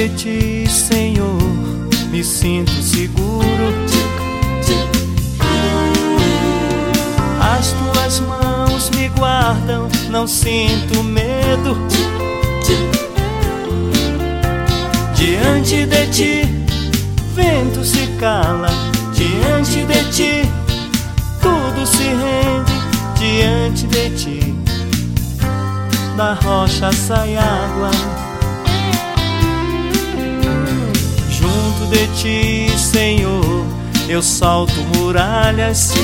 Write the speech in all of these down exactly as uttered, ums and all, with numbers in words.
de ti, Senhor, me sinto seguro. As tuas mãos me guardam, não sinto medo. Diante de ti, vento se cala. Diante de ti, tudo se rende. Diante de ti, da rocha sai água. Junto de ti, Senhor, eu salto muralhas.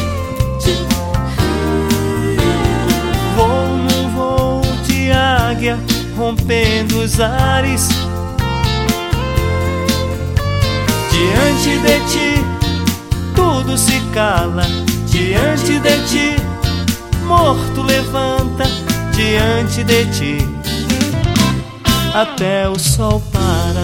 Vou num voo de águia, rompendo os ares. Diante de ti, tudo se cala. Diante de ti, morto levanta. Diante de ti, até o sol para.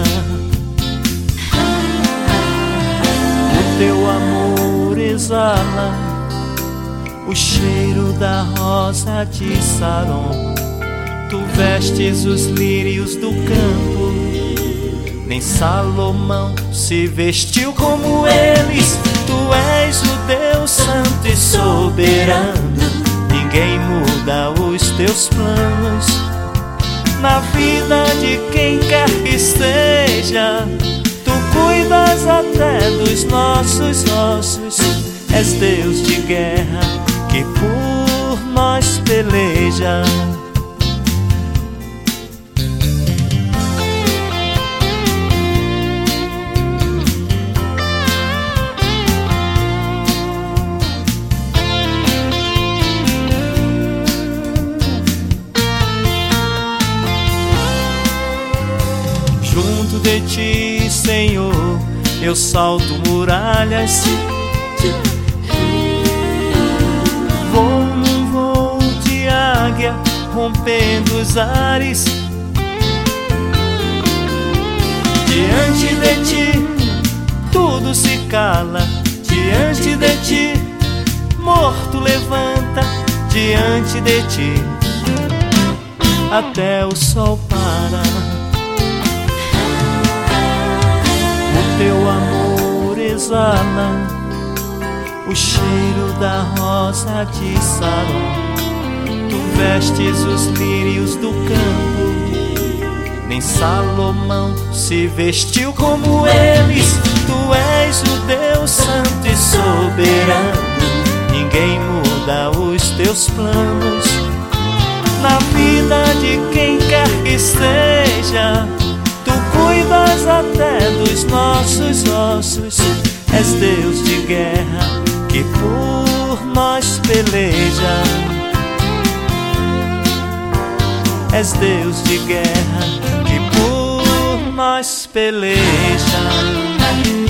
O teu amor exala o cheiro da rosa de Saron. Tu vestes os lírios do campo, nem Salomão se vestiu como eles. Tu és o Deus santo e soberano, ninguém muda os teus planos na vida de quem quer que esteja. Tu cuidas até dos nossos ossos. És Deus de guerra que por nós peleja. Junto de ti, Senhor, eu salto muralhas. Vou num voo de águia, rompendo os ares. Diante de ti, tudo se cala. Diante de ti, morto levanta. Diante de ti, até o sol para. Teu amor exala o cheiro da rosa de Saron. Tu vestes os lírios do campo, nem Salomão se vestiu como eles. Tu és o Deus santo e soberano, ninguém muda os teus planos na vida de quem quer que seja. Cuidas até dos nossos ossos. És Deus de guerra que por nós peleja. És Deus de guerra que por nós peleja.